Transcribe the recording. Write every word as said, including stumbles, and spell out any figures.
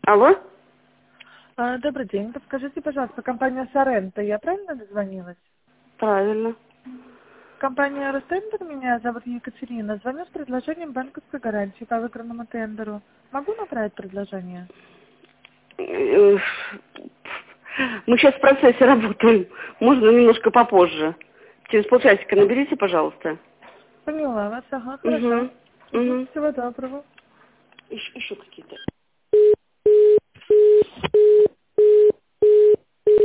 Алло? А, Добрый день. Подскажите, пожалуйста, компания Сорента, я правильно дозвонилась? Правильно. Компания Ростендер, меня зовут Екатерина. Звоню с предложением банковской гарантии по выигранному тендеру. Могу направить предложение? Э, Мы сейчас в процессе работаем. Можно немножко попозже. Через полчасика наберите, пожалуйста. Поняла вас, ага, хорошо. Угу. Угу. Угу. Всего доброго. Еще, еще какие-то.